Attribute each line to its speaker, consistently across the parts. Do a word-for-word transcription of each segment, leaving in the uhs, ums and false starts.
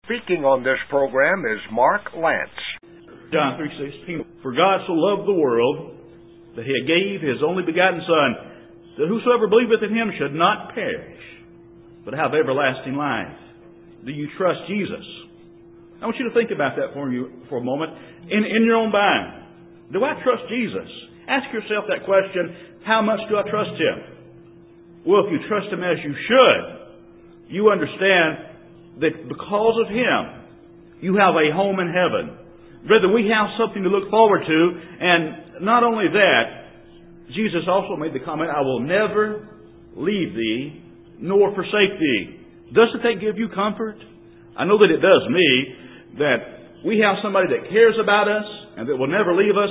Speaker 1: Speaking on this program is Mark Lance.
Speaker 2: John three sixteen. For God so loved the world that He gave His only begotten Son, that whosoever believeth in Him should not perish, but have everlasting life. Do you trust Jesus? I want you to think about that for you for a moment in, in your own mind. Do I trust Jesus? Ask yourself that question. How much do I trust Him? Well, if you trust Him as you should, you understand that because of Him, you have a home in heaven. Brethren, we have something to look forward to. And not only that, Jesus also made the comment, I will never leave thee nor forsake thee. Doesn't that give you comfort? I know that it does me, that we have somebody that cares about us and that will never leave us.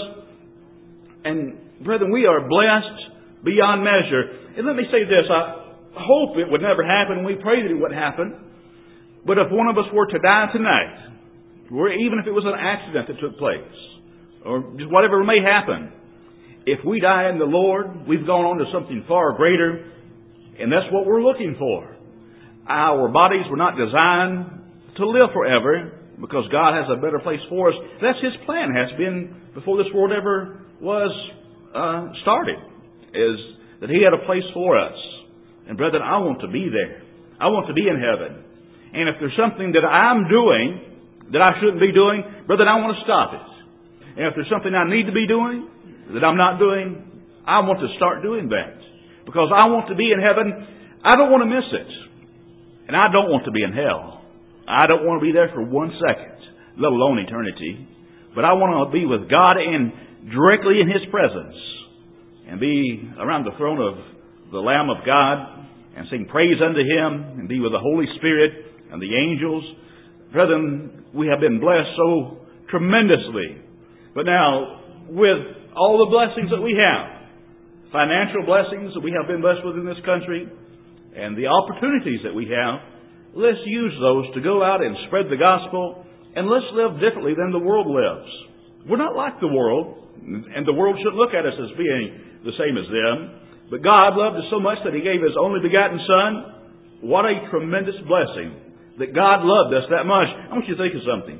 Speaker 2: And brethren, we are blessed beyond measure. And let me say this, I hope it would never happen. We pray that it would happen. But if one of us were to die tonight, or even if it was an accident that took place, or just whatever may happen, if we die in the Lord, we've gone on to something far greater, and that's what we're looking for. Our bodies were not designed to live forever, because God has a better place for us. That's His plan, has been before this world ever was uh, started, is that He had a place for us. And brethren, I want to be there. I want to be in heaven. And if there's something that I'm doing that I shouldn't be doing, brethren, I want to stop it. And if there's something I need to be doing that I'm not doing, I want to start doing that. Because I want to be in heaven. I don't want to miss it. And I don't want to be in hell. I don't want to be there for one second, let alone eternity. But I want to be with God and directly in His presence. And be around the throne of the Lamb of God and sing praise unto Him and be with the Holy Spirit and the angels. Brethren, we have been blessed so tremendously. But now, with all the blessings that we have, financial blessings that we have been blessed with in this country, and the opportunities that we have, let's use those to go out and spread the gospel, and let's live differently than the world lives. We're not like the world, and the world shouldn't look at us as being the same as them. But God loved us so much that He gave His only begotten Son. What a tremendous blessing that God loved us that much. I want you to think of something.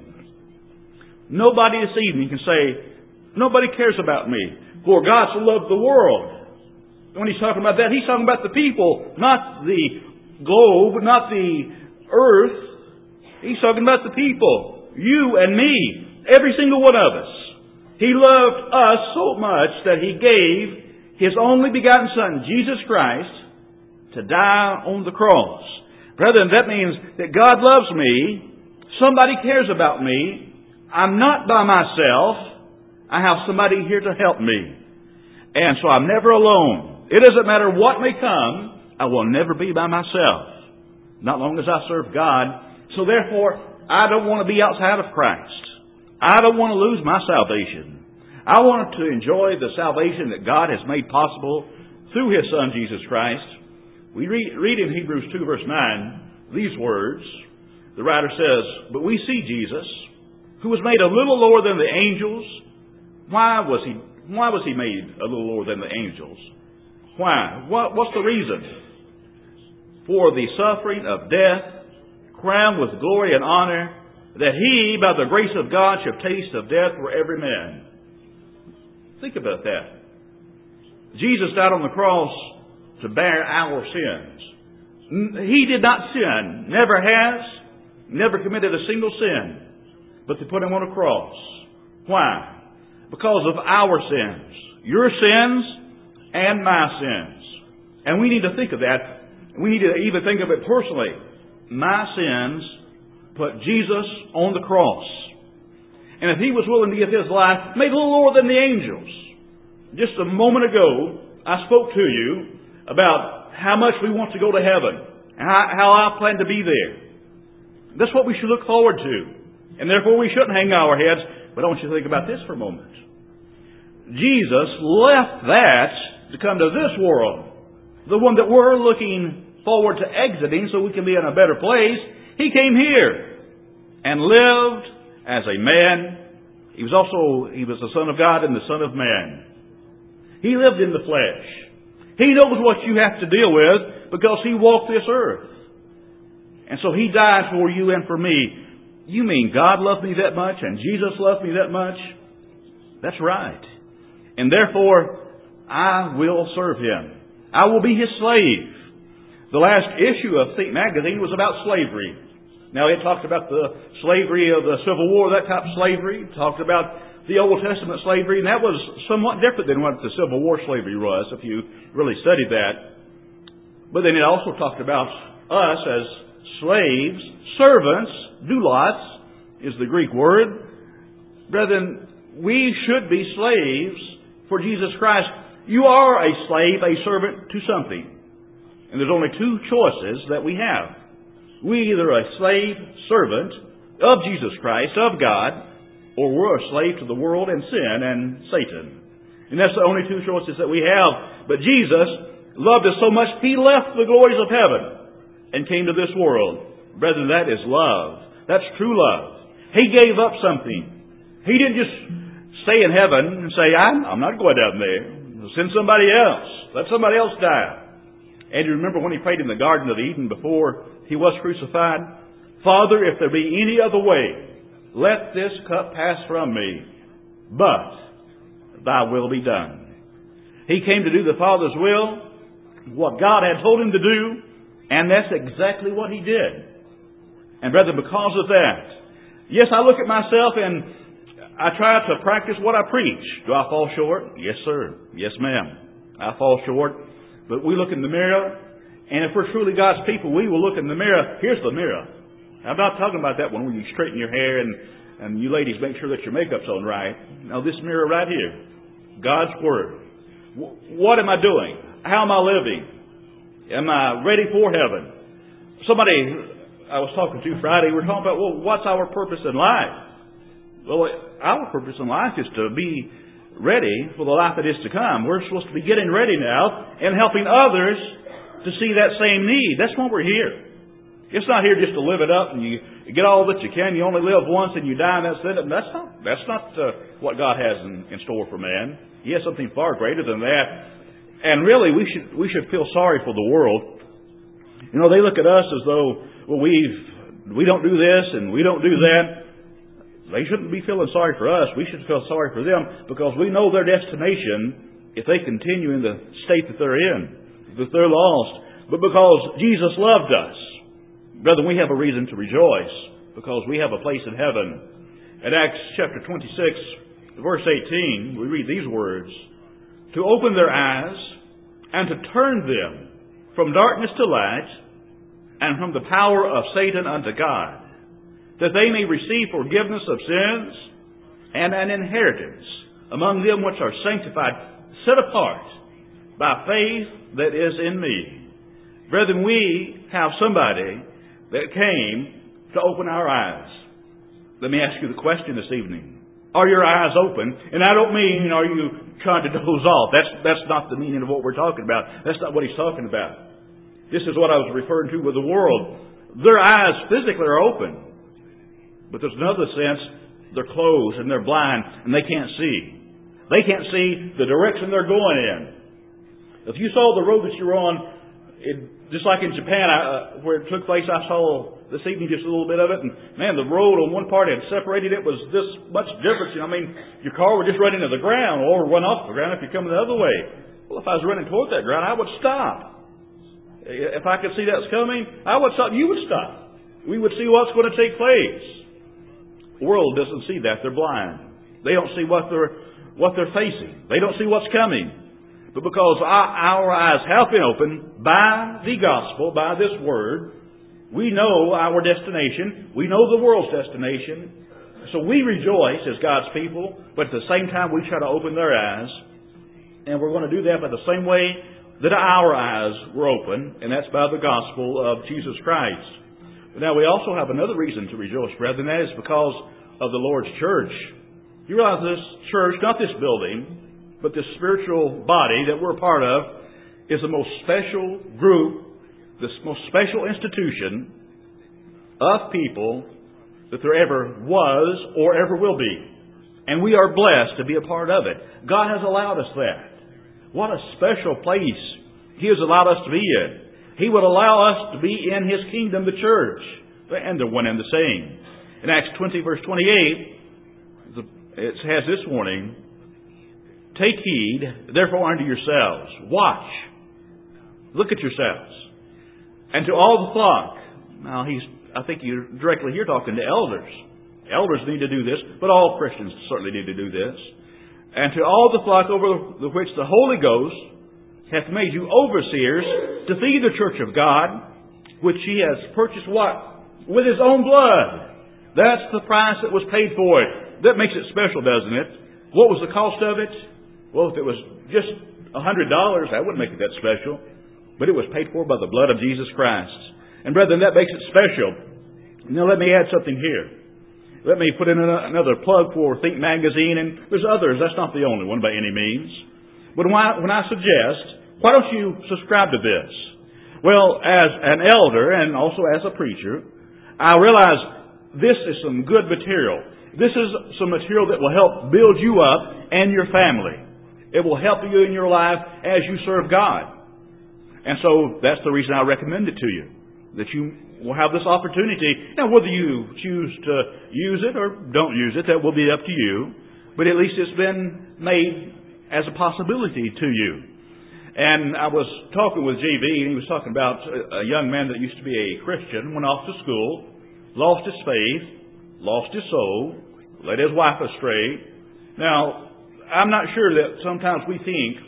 Speaker 2: Nobody this evening can say, nobody cares about me, for God so loved the world. When He's talking about that, He's talking about the people, not the globe, not the earth. He's talking about the people. You and me. Every single one of us. He loved us so much that He gave His only begotten Son, Jesus Christ, to die on the cross. Brethren, that means that God loves me. Somebody cares about me. I'm not by myself. I have somebody here to help me. And so I'm never alone. It doesn't matter what may come. I will never be by myself. Not long as I serve God. So therefore, I don't want to be outside of Christ. I don't want to lose my salvation. I want to enjoy the salvation that God has made possible through His Son, Jesus Christ. We read, read in Hebrews two, verse nine, these words. The writer says, but we see Jesus, who was made a little lower than the angels. Why was He, why was He made a little lower than the angels? Why? What, what's the reason? For the suffering of death, crowned with glory and honor, that He, by the grace of God, should taste of death for every man. Think about that. Jesus died on the cross to bear our sins. He did not sin, never has, never committed a single sin, but they put Him on a cross. Why? Because of our sins. Your sins and my sins. And we need to think of that. We need to even think of it personally. My sins put Jesus on the cross. And if He was willing to give His life, made a little lower than the angels. Just a moment ago, I spoke to you about how much we want to go to heaven, and how, how I plan to be there. That's what we should look forward to. And therefore we shouldn't hang our heads. But I want you to think about this for a moment. Jesus left that to come to this world, the one that we're looking forward to exiting so we can be in a better place. He came here and lived as a man. He was also, He was the Son of God and the Son of Man. He lived in the flesh. He knows what you have to deal with because He walked this earth. And so He died for you and for me. You mean God loved me that much and Jesus loved me that much? That's right. And therefore, I will serve Him. I will be His slave. The last issue of Think magazine was about slavery. Now, it talked about the slavery of the Civil War, that type of slavery. It talked about the Old Testament slavery, and that was somewhat different than what the Civil War slavery was, if you really studied that. But then it also talked about us as slaves, servants, doulos is the Greek word. Brethren, we should be slaves for Jesus Christ. You are a slave, a servant to something. And there's only two choices that we have. We either are a slave, servant of Jesus Christ, of God, or we're a slave to the world and sin and Satan. And that's the only two choices that we have. But Jesus loved us so much, He left the glories of heaven and came to this world. Brethren, that is love. That's true love. He gave up something. He didn't just stay in heaven and say, I'm, I'm not going down there. Send somebody else. Let somebody else die. And you remember when He prayed in the Garden of Eden before He was crucified? Father, if there be any other way, let this cup pass from me, but Thy will be done. He came to do the Father's will, what God had told Him to do, and that's exactly what He did. And brethren, because of that, yes, I look at myself and I try to practice what I preach. Do I fall short? Yes, sir. Yes, ma'am. I fall short. But we look in the mirror, and if we're truly God's people, we will look in the mirror. Here's the mirror. I'm not talking about that one where you straighten your hair and, and you ladies make sure that your makeup's on right. No, this mirror right here. God's Word. What am I doing? How am I living? Am I ready for heaven? Somebody I was talking to Friday, we were talking about, well, what's our purpose in life? Well, our purpose in life is to be ready for the life that is to come. We're supposed to be getting ready now and helping others to see that same need. That's why we're here. It's not here just to live it up and you get all that you can. You only live once and you die and that's it. That's not, that's not uh, what God has in, in store for man. He has something far greater than that. And really, we should we should feel sorry for the world. You know, they look at us as though, well, we've, we don't do this and we don't do that. They shouldn't be feeling sorry for us. We should feel sorry for them because we know their destination if they continue in the state that they're in, that they're lost. But because Jesus loved us, brethren, we have a reason to rejoice because we have a place in heaven. At Acts chapter twenty-six, verse eighteen, we read these words, to open their eyes and to turn them from darkness to light and from the power of Satan unto God, that they may receive forgiveness of sins and an inheritance among them which are sanctified, set apart by faith that is in me. Brethren, we have somebody that came to open our eyes. Let me ask you the question this evening. Are your eyes open? And I don't mean, are you trying to doze off? That's, that's not the meaning of what we're talking about. That's not what he's talking about. This is what I was referring to with the world. Their eyes physically are open. But there's another sense, they're closed and they're blind and they can't see. They can't see the direction they're going in. If you saw the road that you're on, it, just like in Japan, I, uh, where it took place, I saw this evening just a little bit of it. And man, the road on one part had separated. It was this much difference. You know, I mean, your car would just run into the ground or run off the ground if you're coming the other way. Well, if I was running toward that ground, I would stop. If I could see that's coming, I would stop. You would stop. We would see what's going to take place. The world doesn't see that. They're blind. They don't see what they're what they're facing. They don't see what's coming. But because our, our eyes have been opened by the gospel, by this word, we know our destination. We know the world's destination. So we rejoice as God's people, but at the same time we try to open their eyes. And we're going to do that by the same way that our eyes were open, and that's by the gospel of Jesus Christ. Now, we also have another reason to rejoice, brethren. That is because of the Lord's church. You realize this church, not this building, but this spiritual body that we're a part of, is the most special group, the most special institution of people that there ever was or ever will be. And we are blessed to be a part of it. God has allowed us that. What a special place He has allowed us to be in. He would allow us to be in His kingdom, the church. And they're one and the same. In Acts twenty, verse twenty-eight, it has this warning, take heed, therefore, unto yourselves. Watch. Look at yourselves. And to all the flock. Now, he's, I think you're directly here talking to elders. Elders need to do this, but all Christians certainly need to do this. And to all the flock over the which the Holy Ghost hath made you overseers to feed the church of God, which he has purchased what? With his own blood. That's the price that was paid for it. That makes it special, doesn't it? What was the cost of it? Well, if it was just a hundred dollars, that wouldn't make it that special. But it was paid for by the blood of Jesus Christ. And brethren, that makes it special. Now let me add something here. Let me put in another plug for Think Magazine, and there's others. That's not the only one by any means. But when I, when I suggest, why don't you subscribe to this? Well, as an elder and also as a preacher, I realize this is some good material. This is some material that will help build you up and your family. It will help you in your life as you serve God. And so that's the reason I recommend it to you, that you will have this opportunity. Now, whether you choose to use it or don't use it, that will be up to you. But at least it's been made as a possibility to you. And I was talking with J V, and he was talking about a young man that used to be a Christian, went off to school, lost his faith, lost his soul, led his wife astray. Now, I'm not sure that sometimes we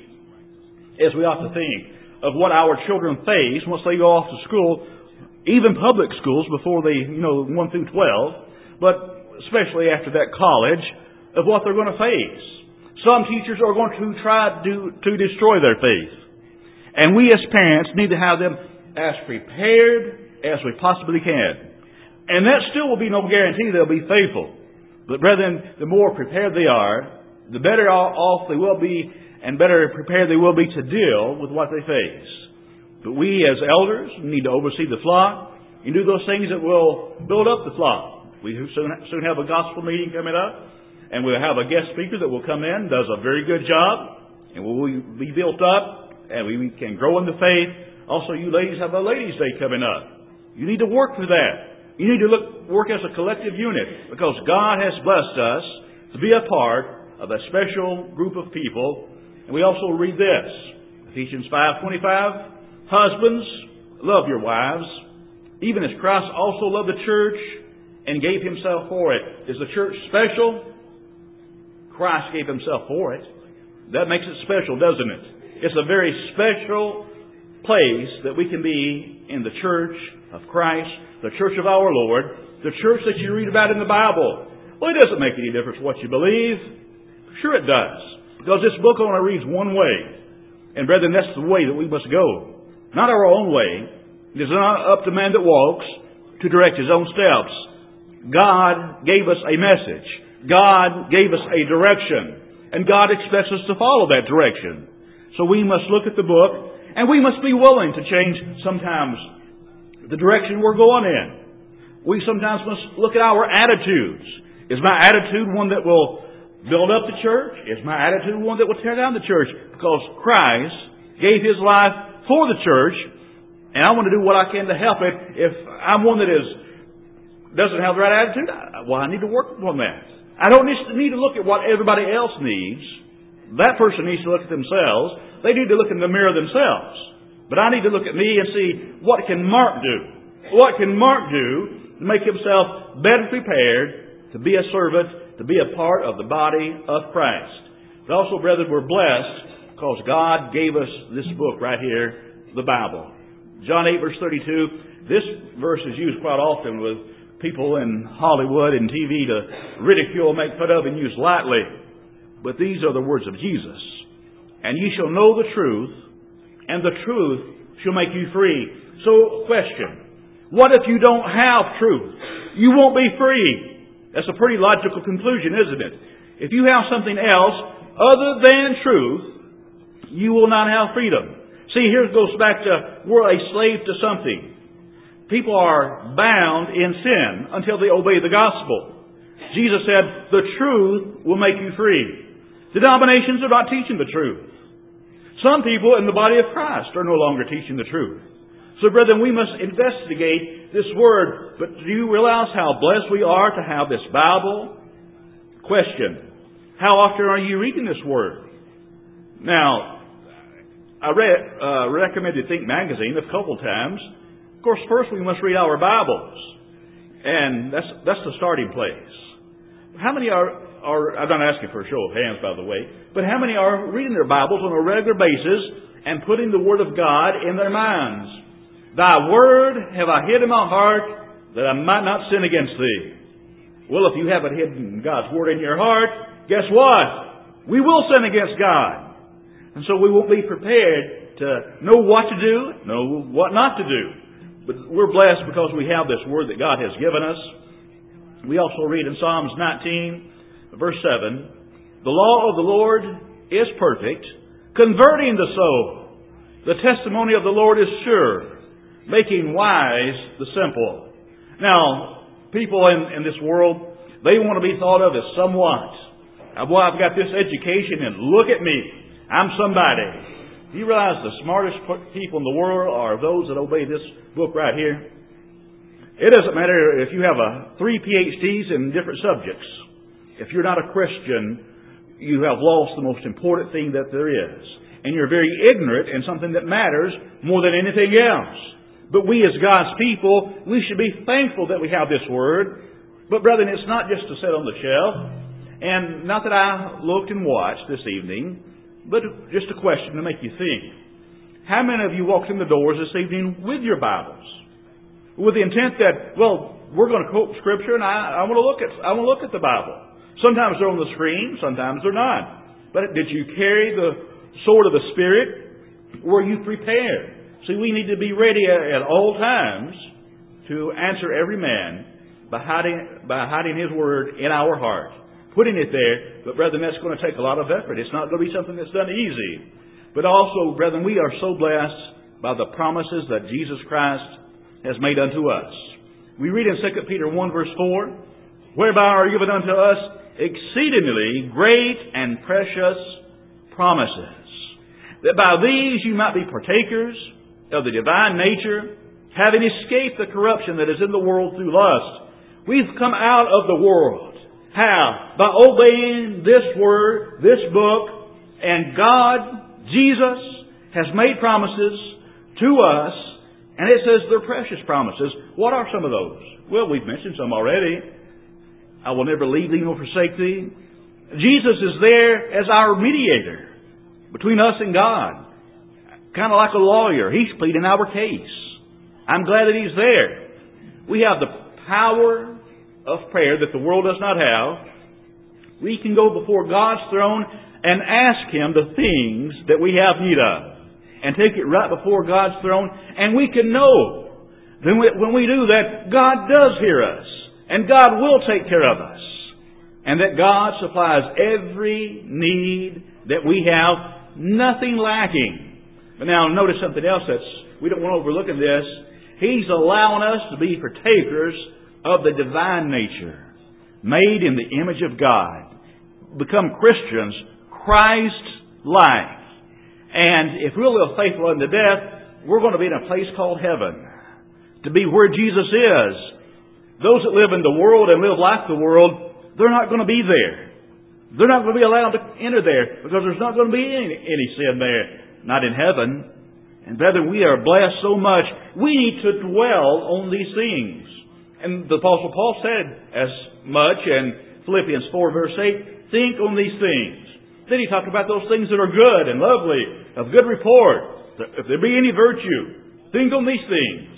Speaker 2: think, as we ought to think, of what our children face once they go off to school, even public schools before they, you know, one through twelve, but especially after that college, of what they're going to face. Some teachers are going to try to, to destroy their faith. And we as parents need to have them as prepared as we possibly can. And that still will be no guarantee they'll be faithful. But brethren, the more prepared they are, the better off they will be, and better prepared they will be to deal with what they face. But we as elders need to oversee the flock and do those things that will build up the flock. We soon, soon have a gospel meeting coming up, and we'll have a guest speaker that will come in, does a very good job, and we'll be built up, and we can grow in the faith. Also, you ladies have a ladies' day coming up. You need to work for that. You need to look, work as a collective unit, because God has blessed us to be a part of a special group of people. And we also read this, Ephesians five twenty-five, husbands, love your wives, even as Christ also loved the church and gave himself for it. Is the church special? Christ gave himself for it. That makes it special, doesn't it? It's a very special place that we can be in the church of Christ, the church of our Lord, the church that you read about in the Bible. Well, it doesn't make any difference what you believe. Sure it does. Because this book only reads one way. And brethren, that's the way that we must go. Not our own way. It is not up to man that walks to direct his own steps. God gave us a message. God gave us a direction. And God expects us to follow that direction. So we must look at the book, and we must be willing to change sometimes the direction we're going in. We sometimes must look at our attitudes. Is my attitude one that will build up the church? Is my attitude one that will tear down the church? Because Christ gave his life for the church, and I want to do what I can to help it. If I'm one that is doesn't have the right attitude, well, I need to work on that. I don't need to look at what everybody else needs. That person needs to look at themselves. They need to look in the mirror themselves. But I need to look at me and see, what can Mark do? What can Mark do to make himself better prepared to be a servant, to be a part of the body of Christ? But also, brethren, we're blessed because God gave us this book right here, the Bible. John eight, verse thirty-two. This verse is used quite often with people in Hollywood and T V to ridicule, make fun of, and use lightly. But these are the words of Jesus. And ye shall know the truth, and the truth shall make you free. So, question. What if you don't have truth? You won't be free. That's a pretty logical conclusion, isn't it? If you have something else other than truth, you will not have freedom. See, here it goes back to, we're a slave to something. People are bound in sin until they obey the gospel. Jesus said, the truth will make you free. Denominations are not teaching the truth. Some people in the body of Christ are no longer teaching the truth. So, brethren, we must investigate this Word. But do you realize how blessed we are to have this Bible? Question. How often are you reading this Word? Now, I read, uh, recommended Think Magazine a couple times. Of course, first we must read our Bibles. And that's that's the starting place. How many are, are, I'm not asking for a show of hands, by the way, but how many are reading their Bibles on a regular basis and putting the Word of God in their minds? Thy Word have I hid in my heart, that I might not sin against Thee. Well, if you haven't hidden God's Word in your heart, guess what? We will sin against God. And so we won't be prepared to know what to do, know what not to do. But we're blessed because we have this Word that God has given us. We also read in Psalms nineteen, verse seven, the law of the Lord is perfect, converting the soul. The testimony of the Lord is sure, making wise the simple. Now, people in, in this world, they want to be thought of as somewhat. Boy, I've got this education and look at me. I'm somebody. Do you realize the smartest people in the world are those that obey this book right here? It doesn't matter if you have a three P H Ds in different subjects. If you're not a Christian, you have lost the most important thing that there is. And you're very ignorant in something that matters more than anything else. But we as God's people, we should be thankful that we have this Word. But brethren, it's not just to sit on the shelf. And not that I looked and watched this evening, but just a question to make you think. How many of you walked in the doors this evening with your Bibles? With the intent that, well, we're going to quote Scripture and I, I want to look at I want to look at the Bible. Sometimes they're on the screen, sometimes they're not. But did you carry the sword of the Spirit? Were you prepared? See, we need to be ready at all times to answer every man by hiding, by hiding His Word in our heart. Putting it there, but brethren, that's going to take a lot of effort. It's not going to be something that's done easy. But also, brethren, we are so blessed by the promises that Jesus Christ has made unto us. We read in Second Peter one verse four, whereby are given unto us exceedingly great and precious promises, that by these you might be partakers of the divine nature, having escaped the corruption that is in the world through lust. We've come out of the world. How? By obeying this Word, this book, and God, Jesus, has made promises to us, and it says they're precious promises. What are some of those? Well, we've mentioned some already. I will never leave thee nor forsake thee. Jesus is there as our mediator between us and God. Kind of like a lawyer. He's pleading our case. I'm glad that He's there. We have the power of prayer that the world does not have. We can go before God's throne and ask Him the things that we have need of. And take it right before God's throne. And we can know that when we do that, God does hear us. And God will take care of us. And that God supplies every need that we have, nothing lacking. But now notice something else that's, we don't want to overlook in this. He's allowing us to be partakers of the divine nature, made in the image of God. Become Christians, Christ-like. And if we'll live faithful unto death, we're going to be in a place called heaven. To be where Jesus is. Those that live in the world and live like the world, they're not going to be there. They're not going to be allowed to enter there because there's not going to be any, any sin there. Not in heaven. And brethren, we are blessed so much. We need to dwell on these things. And the Apostle Paul said as much in Philippians four verse eight, think on these things. Then he talked about those things that are good and lovely, of good report. If there be any virtue, think on these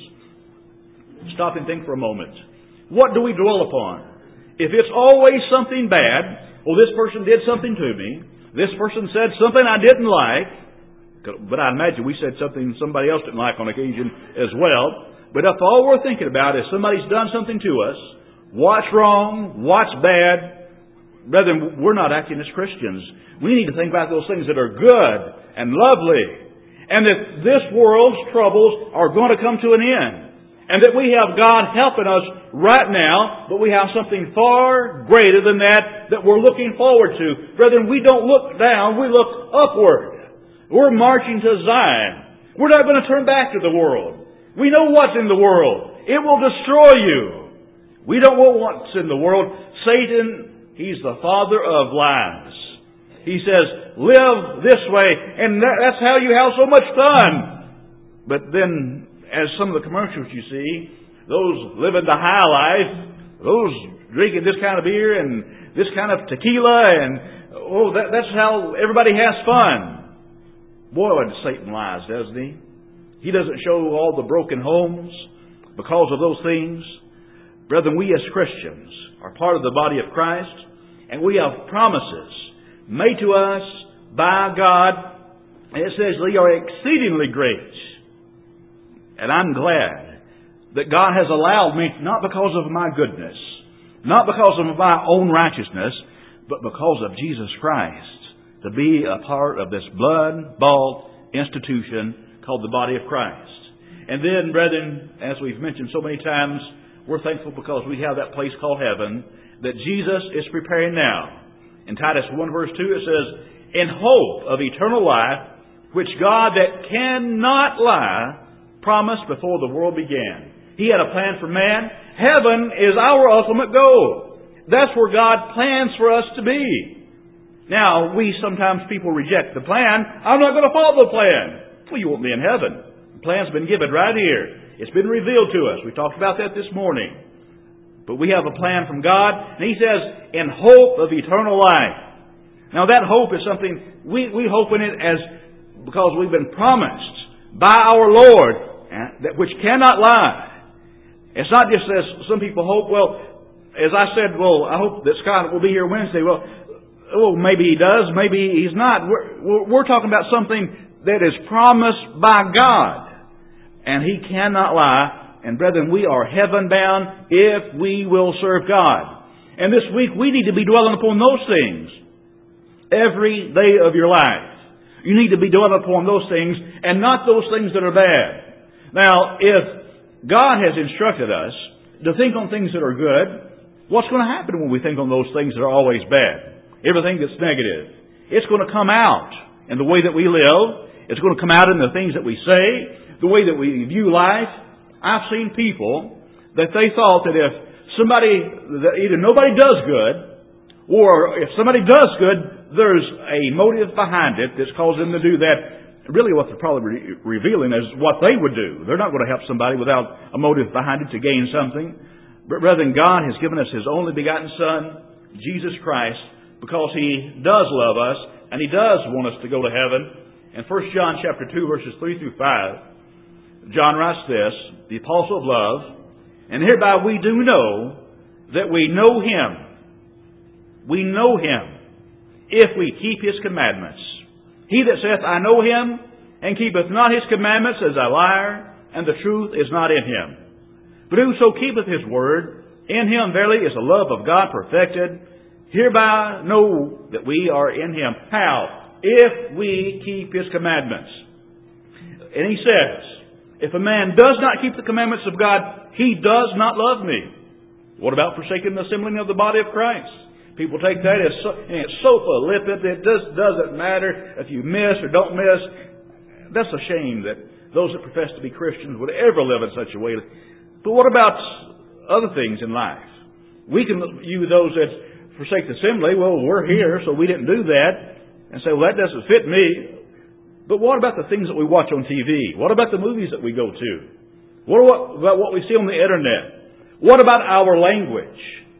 Speaker 2: things. Stop and think for a moment. What do we dwell upon? If it's always something bad, well, this person did something to me, this person said something I didn't like, but I imagine we said something somebody else didn't like on occasion as well. But if all we're thinking about is somebody's done something to us, what's wrong, what's bad, brethren, we're not acting as Christians. We need to think about those things that are good and lovely. And that this world's troubles are going to come to an end. And that we have God helping us right now, but we have something far greater than that that we're looking forward to. Brethren, we don't look down, we look upward. We're marching to Zion. We're not going to turn back to the world. We know what's in the world. It will destroy you. We don't want what's in the world. Satan, he's the father of lies. He says, live this way, and that, that's how you have so much fun. But then, as some of the commercials you see, those living the high life, those drinking this kind of beer and this kind of tequila, and oh, that, that's how everybody has fun. Boy, Satan lies, doesn't he? He doesn't show all the broken homes because of those things. Brethren, we as Christians are part of the body of Christ, and we have promises made to us by God. And it says they are exceedingly great. And I'm glad that God has allowed me, not because of my goodness, not because of my own righteousness, but because of Jesus Christ, to be a part of this blood-bought institution called the body of Christ. And then, brethren, as we've mentioned so many times, we're thankful because we have that place called heaven that Jesus is preparing now. In Titus one verse two it says, in hope of eternal life, which God that cannot lie promised before the world began. He had a plan for man. Heaven is our ultimate goal. That's where God plans for us to be. Now, we sometimes people reject the plan. I'm not going to follow the plan. Well, you won't be in heaven. The plan's been given right here. It's been revealed to us. We talked about that this morning. But we have a plan from God. And He says, in hope of eternal life. Now that hope is something, we, we hope in it as, because we've been promised by our Lord, that which cannot lie. It's not just as some people hope, well, as I said, well, I hope that Scott will be here Wednesday. Well, oh, maybe he does, maybe he's not. We're, we're talking about something that is promised by God. And He cannot lie. And brethren, we are heaven bound if we will serve God. And this week we need to be dwelling upon those things. Every day of your life. You need to be dwelling upon those things and not those things that are bad. Now, if God has instructed us to think on things that are good, what's going to happen when we think on those things that are always bad? Everything that's negative. It's going to come out in the way that we live. It's going to come out in the things that we say, the way that we view life. I've seen people that they thought that if somebody, that either nobody does good, or if somebody does good, there's a motive behind it that's caused them to do that. Really what they're probably re- revealing is what they would do. They're not going to help somebody without a motive behind it to gain something. But rather than God has given us His only begotten Son, Jesus Christ, because He does love us, and He does want us to go to heaven. In First John chapter two, verses three through five, John writes this, the apostle of love, and hereby we do know that we know Him. We know Him if we keep His commandments. He that saith, I know Him, and keepeth not His commandments is a liar, and the truth is not in him. But whoso keepeth His word, in him verily is the love of God perfected. Hereby know that we are in Him. How? If we keep His commandments. And He says, if a man does not keep the commandments of God, he does not love me. What about forsaking the assembling of the body of Christ? People take that as so, and it's so flippant that it just doesn't matter if you miss or don't miss. That's a shame that those that profess to be Christians would ever live in such a way. But what about other things in life? We can view those that forsake the assembly. Well, we're here, so we didn't do that. And say, well, that doesn't fit me. But what about the things that we watch on T V? What about the movies that we go to? What about what we see on the internet? What about our language?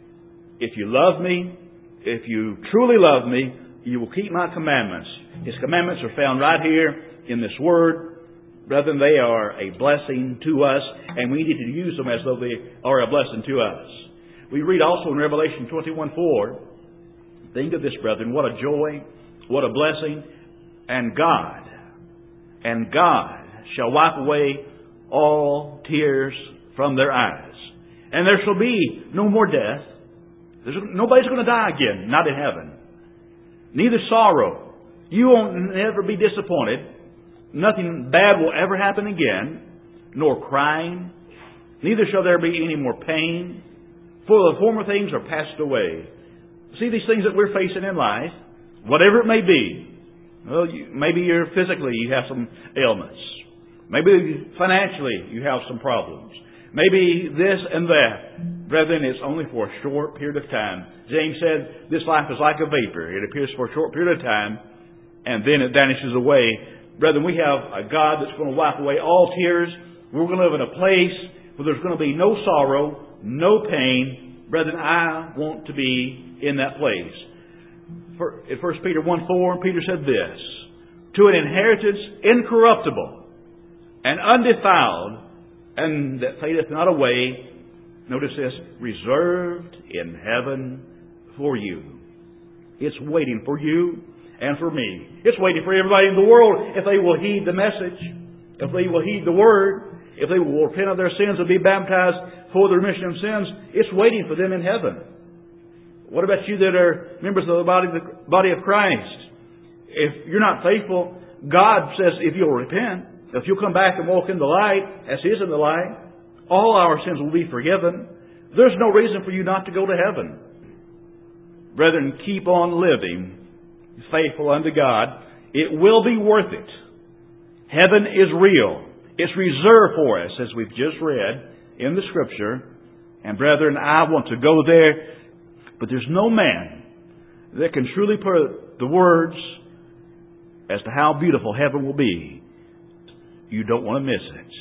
Speaker 2: If you love me, if you truly love me, you will keep my commandments. His commandments are found right here in this Word. Brethren, they are a blessing to us, and we need to use them as though they are a blessing to us. We read also in Revelation twenty-one four, think of this, brethren, what a joy, what a blessing, and God, and God shall wipe away all tears from their eyes. And there shall be no more death. There's, nobody's going to die again, not in heaven. Neither sorrow. You won't ever be disappointed. Nothing bad will ever happen again. Nor crying. Neither shall there be any more pain. For the former things are passed away. See, these things that we're facing in life, whatever it may be, well, you, maybe you're physically you have some ailments. Maybe financially you have some problems. maybe this and that. Brethren, it's only for a short period of time. James said, this life is like a vapor. It appears for a short period of time, and then it vanishes away. Brethren, we have a God that's going to wipe away all tears. We're going to live in a place where there's going to be no sorrow, no pain. Brethren, I want to be in that place. For, in First Peter one four, Peter said this, to an inheritance incorruptible and undefiled, and that fadeth not away, notice this, reserved in heaven for you. It's waiting for you and for me. It's waiting for everybody in the world if they will heed the message, if they will heed the Word, if they will repent of their sins and be baptized for the remission of sins. It's waiting for them in heaven. What about you that are members of the body, the body of Christ? If you're not faithful, God says if you'll repent, if you'll come back and walk in the light, as He is in the light, all our sins will be forgiven. There's no reason for you not to go to heaven. Brethren, keep on living faithful unto God. It will be worth it. Heaven is real. It's reserved for us, as we've just read in the Scripture. And brethren, I want to go there, but there's no man that can truly put the words as to how beautiful heaven will be. You don't want to miss it.